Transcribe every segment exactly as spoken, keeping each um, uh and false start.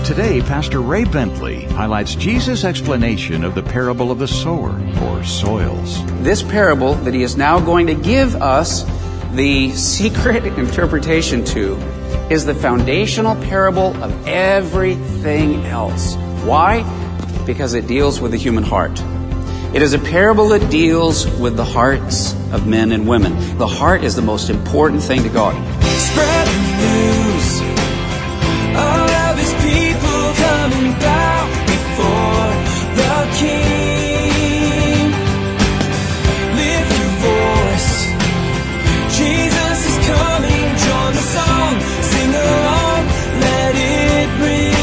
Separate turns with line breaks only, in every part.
Today, Pastor Ray Bentley highlights Jesus' explanation of the parable of the sower, or soils.
This parable that he is now going to give us the secret interpretation to is the foundational parable of everything else. Why? Because it deals with the human heart. It is a parable that deals with the hearts of men and women. The heart is the most important thing to God.
Spread the news. All of his people coming down before the King. Lift your voice. Jesus is coming. Join the song. Sing along. Let it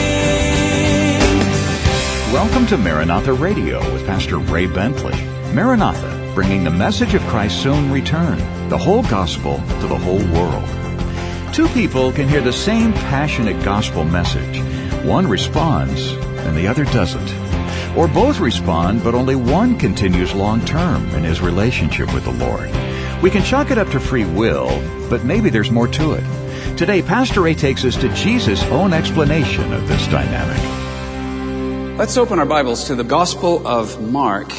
ring.
Welcome to Maranatha Radio with Pastor Ray Bentley. Maranatha, bringing the message of Christ's soon return, the whole gospel to the whole world. Two people can hear the same passionate gospel message. One responds and the other doesn't. Or both respond, but only one continues long-term in his relationship with the Lord. We can chalk it up to free will, but maybe there's more to it. Today, Pastor Ray takes us to Jesus' own explanation of this dynamic.
Let's open our Bibles to the Gospel of Mark.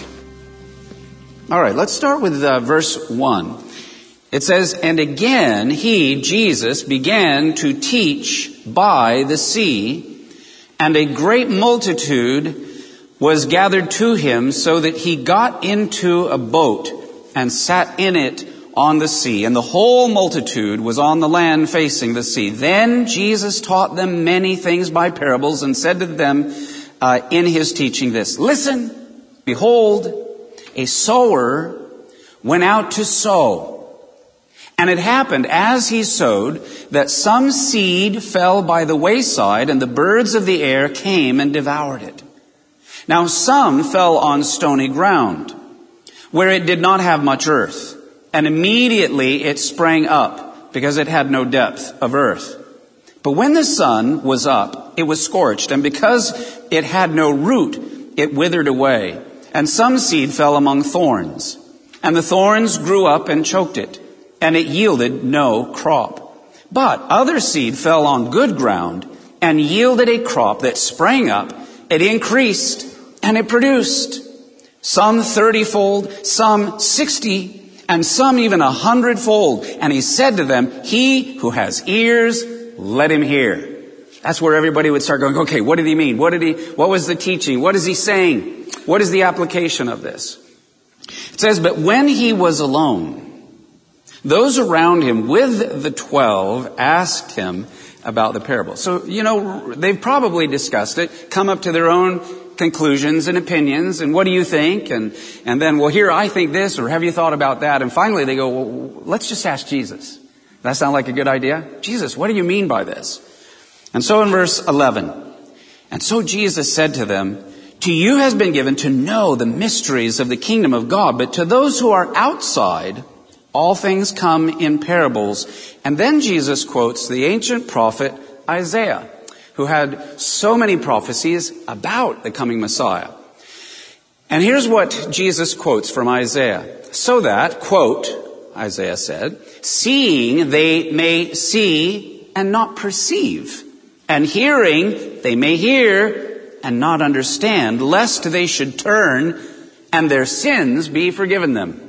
All right, let's start with uh, verse one. It says, "And again he, Jesus, began to teach by the sea, and a great multitude was gathered to him, so that he got into a boat and sat in it on the sea. And the whole multitude was on the land facing the sea. Then Jesus taught them many things by parables, and said to them uh, in his teaching this, Listen, behold, a sower went out to sow. And it happened as he sowed that some seed fell by the wayside, and the birds of the air came and devoured it. Now some fell on stony ground, where it did not have much earth, and immediately it sprang up, because it had no depth of earth. But when the sun was up, it was scorched, and because it had no root, it withered away. And some seed fell among thorns, and the thorns grew up and choked it, and it yielded no crop. But other seed fell on good ground and yielded a crop that sprang up. It increased and it produced, some thirty-fold, some sixty, and some even a hundredfold. And he said to them, He who has ears, let him hear. That's where everybody would start going, okay, what did he mean? What did he, what was the teaching? What is he saying? What is the application of this? It says, but when he was alone, those around him with the twelve asked him about the parable. So, you know, they've probably discussed it, come up to their own conclusions and opinions, and what do you think? And, and then, well, here, I think this, or have you thought about that? And finally they go, well, let's just ask Jesus. Does that sound like a good idea? Jesus, what do you mean by this? And so in verse eleven, and so Jesus said to them, To you has been given to know the mysteries of the kingdom of God, but to those who are outside, all things come in parables. And then Jesus quotes the ancient prophet Isaiah, who had so many prophecies about the coming Messiah. And here's what Jesus quotes from Isaiah. So that, quote, Isaiah said, seeing they may see and not perceive, and hearing they may hear and not understand, lest they should turn and their sins be forgiven them.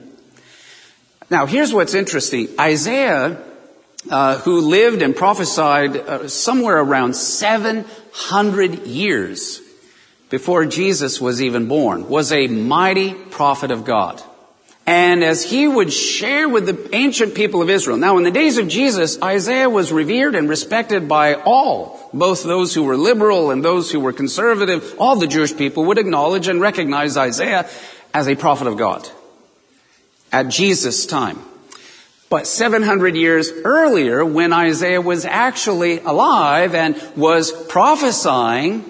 Now, here's what's interesting. Isaiah, uh, who lived and prophesied uh, somewhere around seven hundred years before Jesus was even born, was a mighty prophet of God. And as he would share with the ancient people of Israel. Now, in the days of Jesus, Isaiah was revered and respected by all, both those who were liberal and those who were conservative. All the Jewish people would acknowledge and recognize Isaiah as a prophet of God at Jesus' time. But seven hundred years earlier, when Isaiah was actually alive and was prophesying,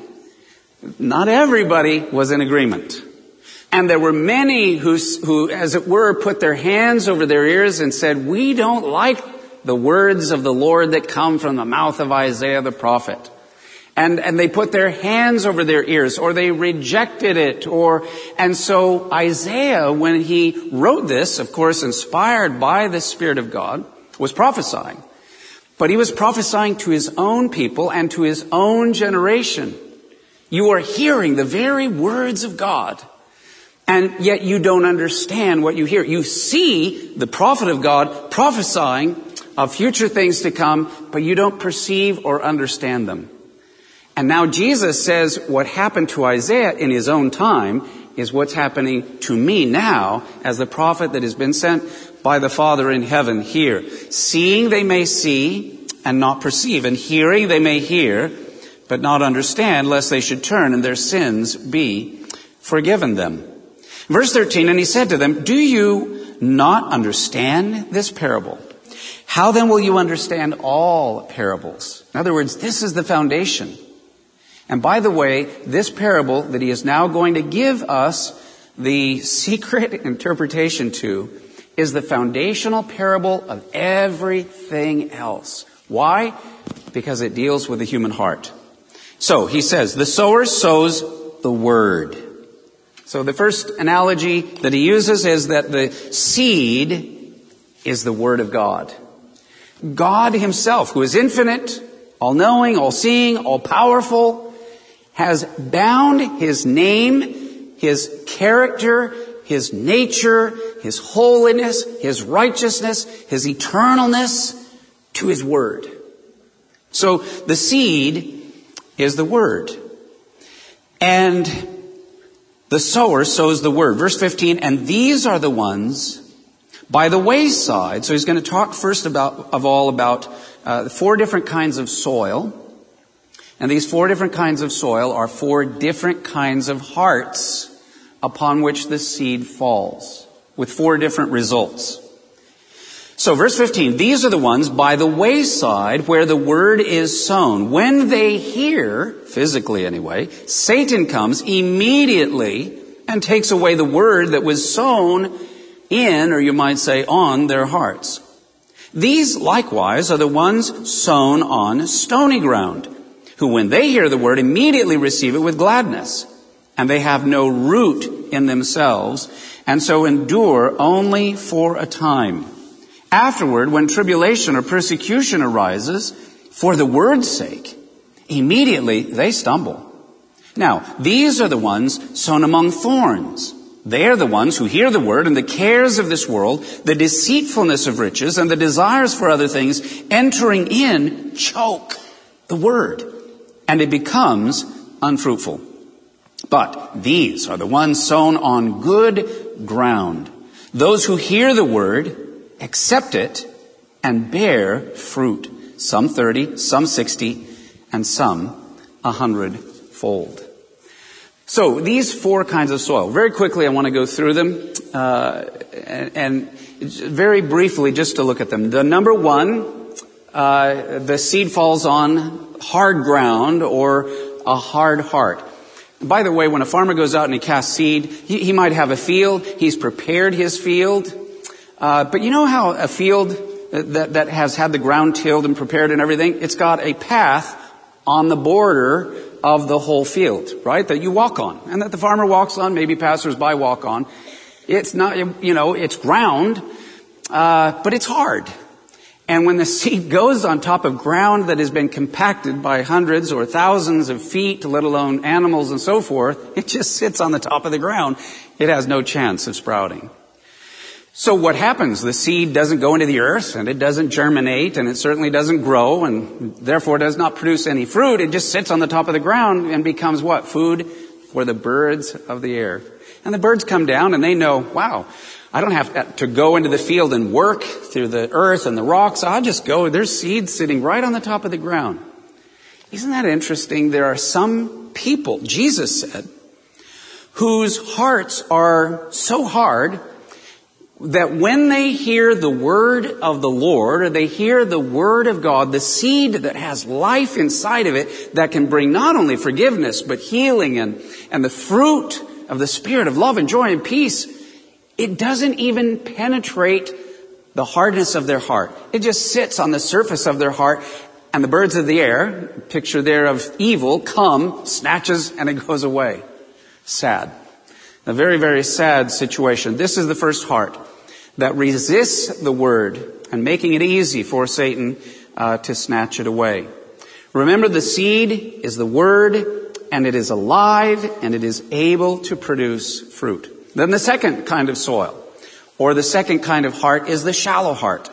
not everybody was in agreement. And there were many who, who, as it were, put their hands over their ears and said, we don't like the words of the Lord that come from the mouth of Isaiah the prophet. And, and they put their hands over their ears, or they rejected it, or, and so Isaiah, when he wrote this, of course, inspired by the Spirit of God, was prophesying. But he was prophesying to his own people and to his own generation. You are hearing the very words of God, and yet you don't understand what you hear. You see the prophet of God prophesying of future things to come, but you don't perceive or understand them. And now Jesus says what happened to Isaiah in his own time is what's happening to me now as the prophet that has been sent by the Father in heaven here. Seeing they may see and not perceive, and hearing they may hear but not understand, lest they should turn and their sins be forgiven them. Verse thirteen, and he said to them, do you not understand this parable? How then will you understand all parables? In other words, this is the foundation. And by the way, this parable that he is now going to give us the secret interpretation to is the foundational parable of everything else. Why? Because it deals with the human heart. So he says, the sower sows the word. So the first analogy that he uses is that the seed is the word of God. God himself, who is infinite, all-knowing, all-seeing, all-powerful, has bound his name, his character, his nature, his holiness, his righteousness, his eternalness to his word. So the seed is the word. And the sower sows the word. Verse fifteen, and these are the ones by the wayside. So he's going to talk first about, of all about uh, four different kinds of soil. And these four different kinds of soil are four different kinds of hearts upon which the seed falls, with four different results. So verse fifteen, these are the ones by the wayside where the word is sown. When they hear, physically anyway, Satan comes immediately and takes away the word that was sown in, or you might say, on their hearts. These likewise are the ones sown on stony ground, who when they hear the word immediately receive it with gladness, and they have no root in themselves, and so endure only for a time. Afterward, when tribulation or persecution arises for the word's sake, immediately they stumble. Now, these are the ones sown among thorns. They are the ones who hear the word, and the cares of this world, the deceitfulness of riches, and the desires for other things entering in choke the word, and it becomes unfruitful. But these are the ones sown on good ground, those who hear the word, accept it, and bear fruit, some thirty, some sixty, and some a hundredfold. So these four kinds of soil, very quickly I want to go through them, uh, and, and very briefly just to look at them. The number one, uh, the seed falls on hard ground or a hard heart. By the way, when a farmer goes out and he casts seed, he, he might have a field, he's prepared his field, uh, but you know how a field that, that has had the ground tilled and prepared and everything, it's got a path on the border of the whole field, right? That you walk on, and that the farmer walks on, maybe passersby walk on. It's not, you know, it's ground, uh, but it's hard. And when the seed goes on top of ground that has been compacted by hundreds or thousands of feet, let alone animals and so forth, it just sits on the top of the ground. It has no chance of sprouting. So what happens? The seed doesn't go into the earth, and it doesn't germinate, and it certainly doesn't grow, and therefore does not produce any fruit. It just sits on the top of the ground and becomes what? Food for the birds of the air. And the birds come down and they know, wow, I don't have to go into the field and work through the earth and the rocks. I'll just go. There's seeds sitting right on the top of the ground. Isn't that interesting? There are some people, Jesus said, whose hearts are so hard that when they hear the word of the Lord, or they hear the word of God, the seed that has life inside of it, that can bring not only forgiveness, but healing and, and the fruit of the Spirit of love and joy and peace, it doesn't even penetrate the hardness of their heart. It just sits on the surface of their heart, and the birds of the air, picture there of evil, come, snatches, and it goes away. Sad. A very, very sad situation. This is the first heart that resists the word and making it easy for Satan uh, to snatch it away. Remember, the seed is the word, and it is alive, and it is able to produce fruit. Then the second kind of soil, or the second kind of heart, is the shallow heart.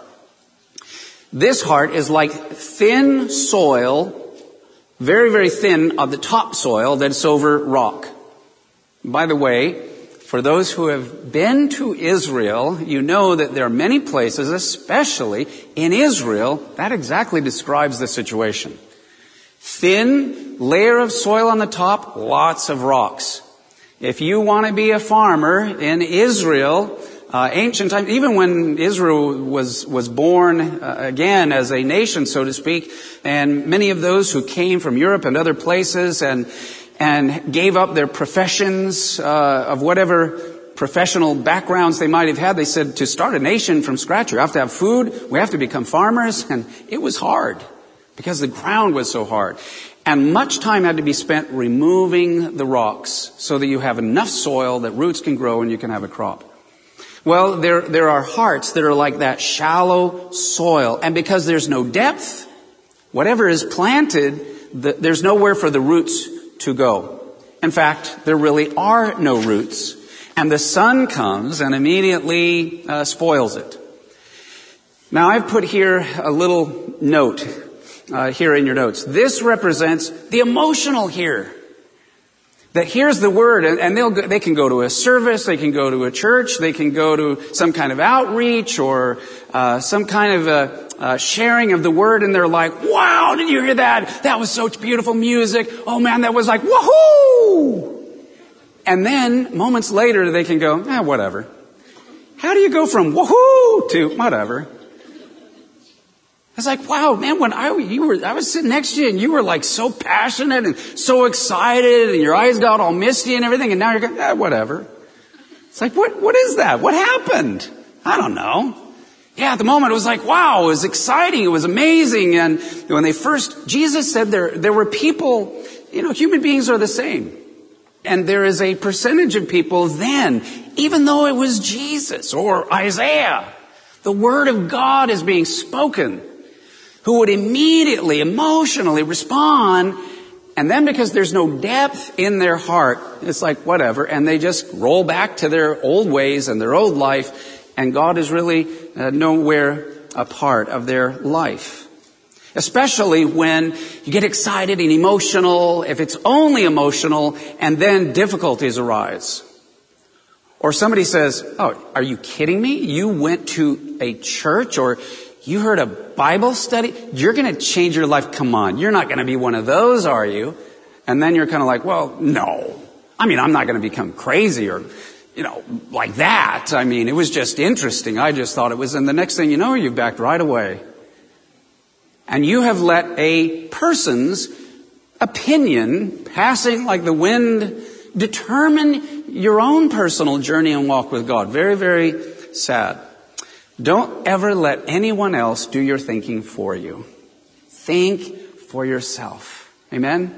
This heart is like thin soil, very, very thin of the topsoil that's over rock. By the way, for those who have been to Israel, you know that there are many places, especially in Israel, that exactly describes the situation. Thin layer of soil on the top, lots of rocks. If you want to be a farmer in Israel, uh, ancient times, even when Israel was was born uh, again as a nation, so to speak, and many of those who came from Europe and other places and and gave up their professions uh, of whatever professional backgrounds they might have had, they said, to start a nation from scratch, you have to have food, we have to become farmers, and it was hard because the ground was so hard. And much time had to be spent removing the rocks so that you have enough soil that roots can grow and you can have a crop. Well, there, there are hearts that are like that shallow soil. And because there's no depth, whatever is planted, the, there's nowhere for the roots to go. In fact, there really are no roots. And the sun comes and immediately uh, spoils it. Now, I've put here a little note uh, here in your notes. This represents the emotional here. That hears the word, and, and they'll go, they can go to a service, they can go to a church, they can go to some kind of outreach or uh, some kind of a, a sharing of the word, and they're like, wow, did you hear that? That was such beautiful music. Oh man, that was like, woohoo! And then moments later they can go, eh, whatever. How do you go from woohoo to whatever? It's like, wow, man, when I, you were, I was sitting next to you and you were like so passionate and so excited and your eyes got all misty and everything, and now you're going, eh, whatever. It's like, what, what is that? What happened? I don't know. Yeah, at the moment it was like, wow, it was exciting. It was amazing. And when they first, Jesus said there, there were people, you know, human beings are the same. And there is a percentage of people then, even though it was Jesus or Isaiah, the word of God is being spoken, who would immediately, emotionally respond, and then because there's no depth in their heart, it's like whatever, and they just roll back to their old ways and their old life, and God is really uh, nowhere a part of their life. Especially when you get excited and emotional, if it's only emotional, and then difficulties arise. Or somebody says, oh, are you kidding me? You went to a church or you heard a Bible study? You're going to change your life. Come on. You're not going to be one of those, are you? And then you're kind of like, well, no. I mean, I'm not going to become crazy or, you know, like that. I mean, it was just interesting. I just thought it was. And the next thing you know, you've backed right away. And you have let a person's opinion passing like the wind determine your own personal journey and walk with God. Very, very sad. Don't ever let anyone else do your thinking for you. Think for yourself. Amen?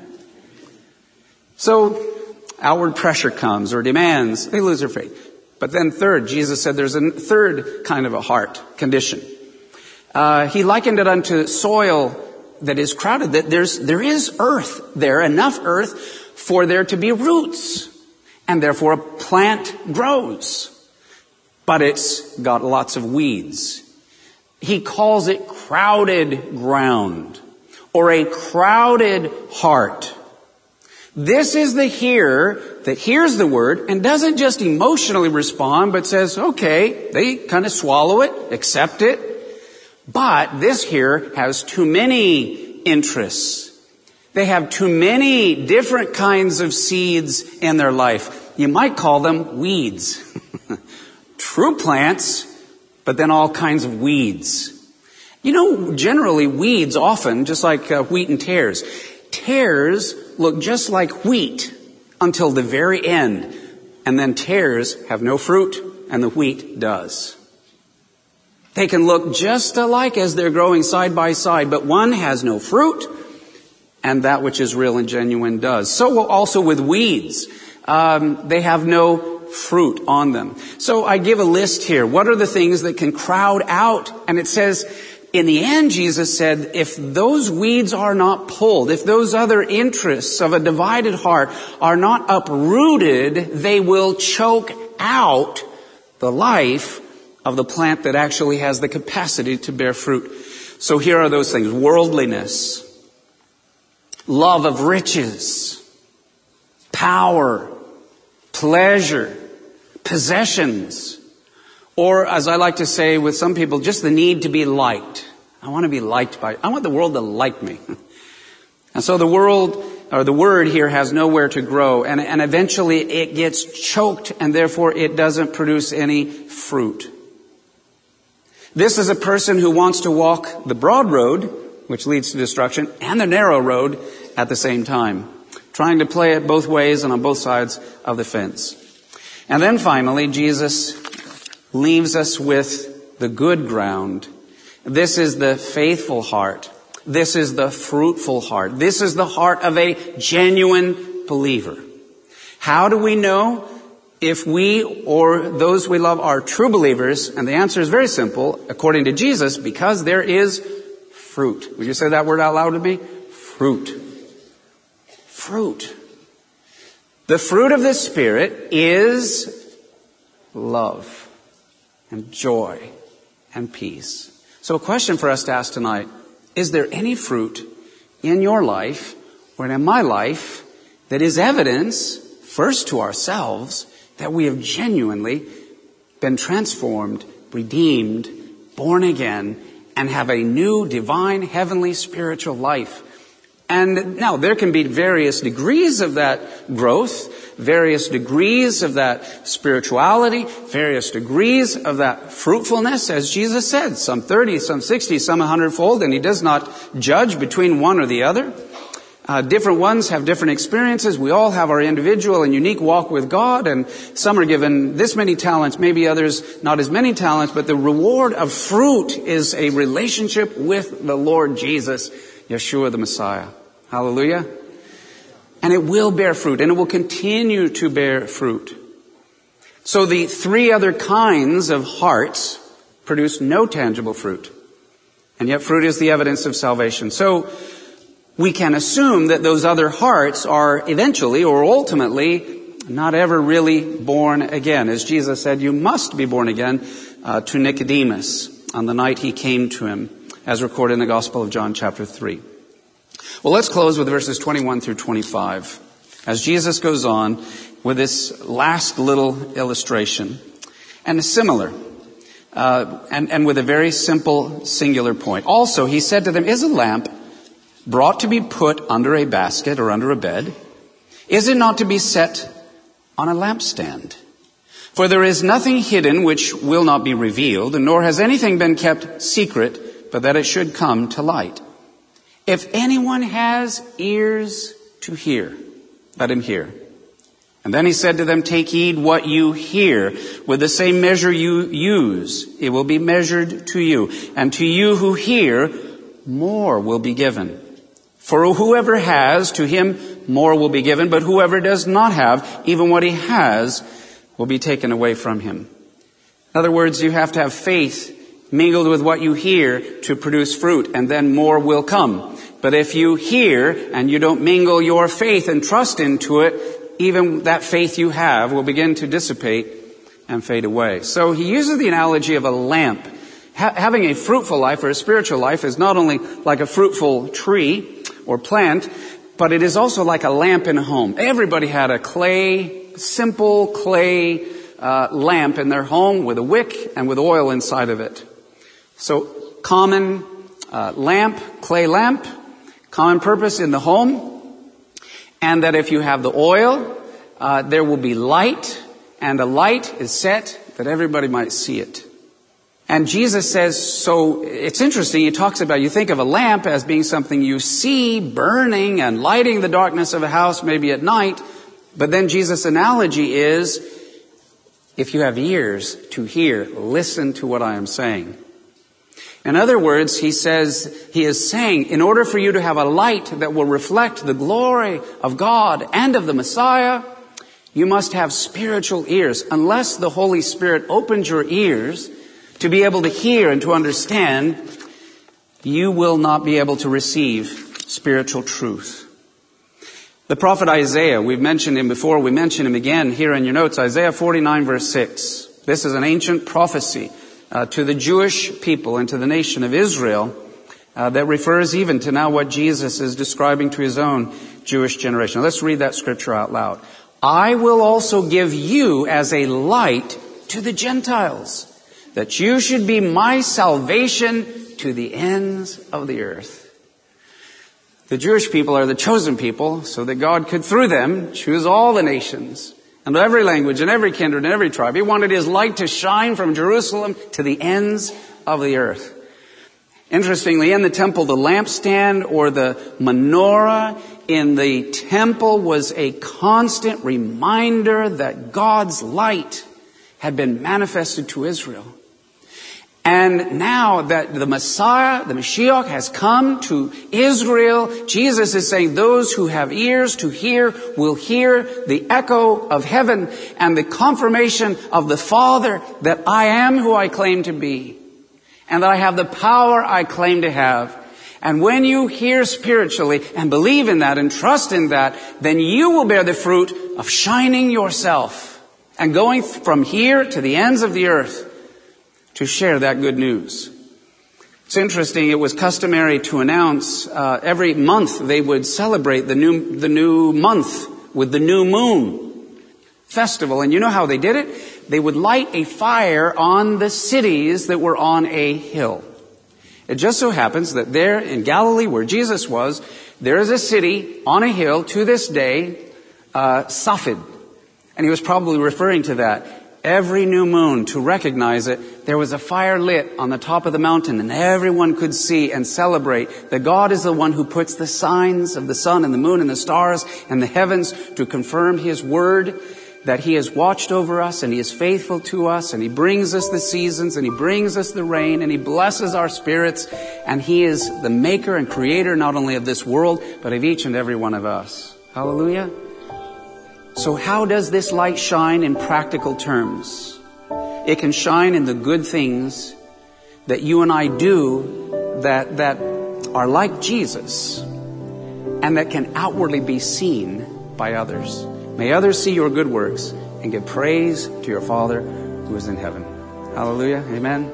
So, outward pressure comes or demands. They lose their faith. But then third, Jesus said there's a third kind of a heart condition. Uh, he likened it unto soil that is crowded. That there's, there is earth there, enough earth for there to be roots. And therefore a plant grows. But it's got lots of weeds. He calls it crowded ground or a crowded heart. This is the hearer that hears the word and doesn't just emotionally respond, but says, okay, they kind of swallow it, accept it. But this hearer has too many interests. They have too many different kinds of seeds in their life. You might call them weeds. True plants, but then all kinds of weeds. You know, generally weeds often, just like uh, wheat and tares. Tares look just like wheat until the very end. And then tares have no fruit, and the wheat does. They can look just alike as they're growing side by side, but one has no fruit, and that which is real and genuine does. So also with weeds. Um, they have no fruit on them. So I give a list here. What are the things that can crowd out? And it says in the end, Jesus said, if those weeds are not pulled, if those other interests of a divided heart are not uprooted, they will choke out the life of the plant that actually has the capacity to bear fruit. So here are those things: worldliness, love of riches, power, pleasure, possessions, or as I like to say with some people, just the need to be liked. I want to be liked by, I want the world to like me. And so the world, or the word here, has nowhere to grow, and, and eventually it gets choked, and therefore it doesn't produce any fruit. This is a person who wants to walk the broad road, which leads to destruction, and the narrow road at the same time, trying to play it both ways and on both sides of the fence. And then finally, Jesus leaves us with the good ground. This is the faithful heart. This is the fruitful heart. This is the heart of a genuine believer. How do we know if we or those we love are true believers? And the answer is very simple, according to Jesus, because there is fruit. Would you say that word out loud to me? Fruit. Fruit. The fruit of the Spirit is love and joy and peace. So a question for us to ask tonight: is there any fruit in your life or in my life that is evidence, first to ourselves, that we have genuinely been transformed, redeemed, born again, and have a new divine, heavenly, spiritual life? And now there can be various degrees of that growth, various degrees of that spirituality, various degrees of that fruitfulness, as Jesus said, some thirty, some sixty, some a hundredfold, and he does not judge between one or the other. Uh, different ones have different experiences. We all have our individual and unique walk with God, and some are given this many talents, maybe others not as many talents, but the reward of fruit is a relationship with the Lord Jesus, Yeshua the Messiah. Hallelujah. And it will bear fruit, and it will continue to bear fruit. So the three other kinds of hearts produce no tangible fruit. And yet fruit is the evidence of salvation. So we can assume that those other hearts are eventually or ultimately not ever really born again. As Jesus said, you must be born again uh, to Nicodemus on the night he came to him, as recorded in the Gospel of John chapter three. Well, let's close with verses twenty-one through twenty-five as Jesus goes on with this last little illustration, and similar, uh, and, and with a very simple singular point. Also, he said to them, is a lamp brought to be put under a basket or under a bed? Is it not to be set on a lampstand? For there is nothing hidden which will not be revealed, nor has anything been kept secret, but that it should come to light. If anyone has ears to hear, let him hear. And then he said to them, take heed what you hear. With the same measure you use, it will be measured to you. And to you who hear, more will be given. For whoever has, to him more will be given. But whoever does not have, even what he has, will be taken away from him. In other words, you have to have faith mingled with what you hear to produce fruit, and then more will come. But if you hear and you don't mingle your faith and trust into it, even that faith you have will begin to dissipate and fade away. So he uses the analogy of a lamp. Ha- having a fruitful life or a spiritual life is not only like a fruitful tree or plant, but it is also like a lamp in a home. Everybody had a clay, simple clay uh, lamp in their home with a wick and with oil inside of it. So common uh, lamp, clay lamp, common purpose in the home. And that if you have the oil, uh, there will be light, and the light is set that everybody might see it. And Jesus says, so it's interesting, he talks about, you think of a lamp as being something you see burning and lighting the darkness of a house, maybe at night. But then Jesus' analogy is, if you have ears to hear, listen to what I am saying. In other words, he says, he is saying, in order for you to have a light that will reflect the glory of God and of the Messiah, you must have spiritual ears. Unless the Holy Spirit opens your ears to be able to hear and to understand, you will not be able to receive spiritual truth. The prophet Isaiah, we've mentioned him before, we mention him again here in your notes, Isaiah forty-nine verse six. This is an ancient prophecy uh, to the Jewish people and to the nation of Israel uh, that refers even to now what Jesus is describing to his own Jewish generation. Now, let's read that scripture out loud. I will also give you as a light to the Gentiles, that you should be my salvation to the ends of the earth. The Jewish people are the chosen people so that God could, through them, choose all the nations and every language and every kindred and every tribe. He wanted his light to shine from Jerusalem to the ends of the earth. Interestingly, in the temple, the lampstand or the menorah in the temple was a constant reminder that God's light had been manifested to Israel. And now that the Messiah, the Mashiach, has come to Israel, Jesus is saying those who have ears to hear will hear the echo of heaven and the confirmation of the Father that I am who I claim to be and that I have the power I claim to have. And when you hear spiritually and believe in that and trust in that, then you will bear the fruit of shining yourself and going from here to the ends of the earth to share that good news. It's interesting, it was customary to announce uh, every month they would celebrate the new the new month with the new moon festival. And you know how they did it? They would light a fire on the cities that were on a hill. It just so happens that there in Galilee where Jesus was, there is a city on a hill to this day, uh, Safed. And he was probably referring to that. Every new moon, to recognize it, there was a fire lit on the top of the mountain and everyone could see and celebrate that God is the one who puts the signs of the sun and the moon and the stars and the heavens to confirm his word, that he has watched over us and he is faithful to us and he brings us the seasons and he brings us the rain and he blesses our spirits and he is the maker and creator not only of this world but of each and every one of us. Hallelujah. So how does this light shine in practical terms? It can shine in the good things that you and I do that, that are like Jesus and that can outwardly be seen by others. May others see your good works and give praise to your Father who is in heaven. Hallelujah. Amen.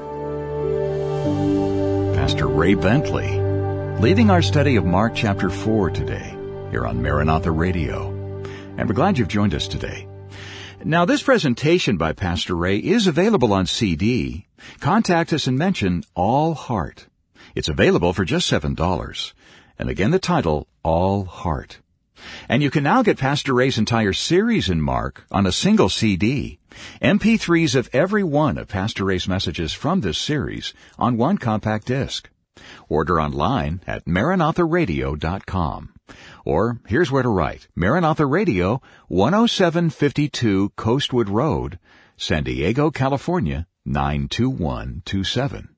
Pastor Ray Bentley, leading our study of Mark chapter four today here on Maranatha Radio. And we're glad you've joined us today. Now, this presentation by Pastor Ray is available on C D. Contact us and mention All Heart. It's available for just seven dollars. And again, the title, All Heart. And you can now get Pastor Ray's entire series in Mark on a single C D. M P threes of every one of Pastor Ray's messages from this series on one compact disc. Order online at maranatha radio dot com. Or here's where to write. Maranatha Radio, one oh seven fifty-two Coastwood Road, San Diego, California, nine two one two seven.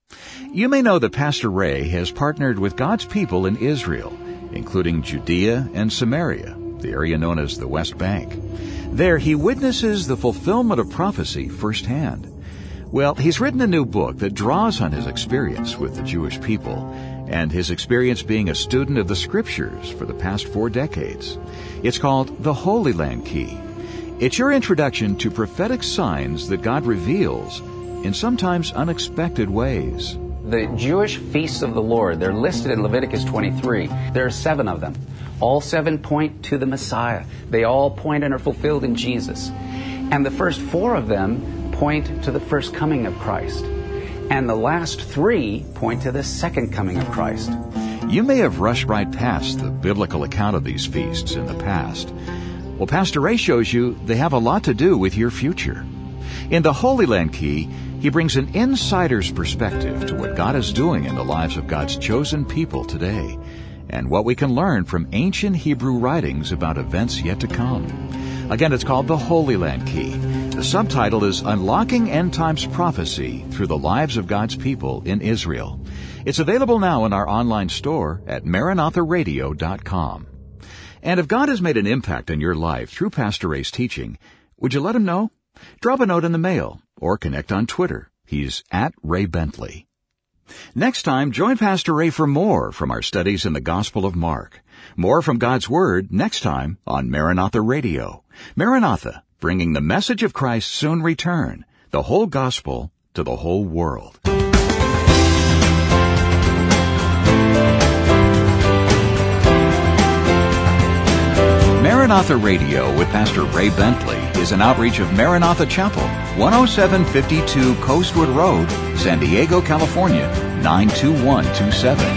You may know that Pastor Ray has partnered with God's people in Israel, including Judea and Samaria, the area known as the West Bank. There he witnesses the fulfillment of prophecy firsthand. Well, he's written a new book that draws on his experience with the Jewish people and his experience being a student of the Scriptures for the past four decades. It's called The Holy Land Key. It's your introduction to prophetic signs that God reveals in sometimes unexpected ways.
The Jewish feasts of the Lord, they're listed in Leviticus twenty-three. There are seven of them. All seven point to the Messiah. They all point and are fulfilled in Jesus. And the first four of them point to the first coming of Christ. And the last three point to the second coming of Christ.
You may have rushed right past the biblical account of these feasts in the past. Well, Pastor Ray shows you they have a lot to do with your future. In the Holy Land Key, he brings an insider's perspective to what God is doing in the lives of God's chosen people today, and what we can learn from ancient Hebrew writings about events yet to come. Again, it's called The Holy Land Key. The subtitle is Unlocking End Times Prophecy Through the Lives of God's People in Israel. It's available now in our online store at maranatha radio dot com. And if God has made an impact in your life through Pastor Ray's teaching, would you let him know? Drop a note in the mail or connect on Twitter. He's at Ray Bentley. Next time, join Pastor Ray for more from our studies in the Gospel of Mark. More from God's Word next time on Maranatha Radio. Maranatha, bringing the message of Christ's soon return, the whole gospel to the whole world. Maranatha Radio with Pastor Ray Bentley is an outreach of Maranatha Chapel, one oh seven fifty-two Coastwood Road, San Diego, California, nine two one two seven.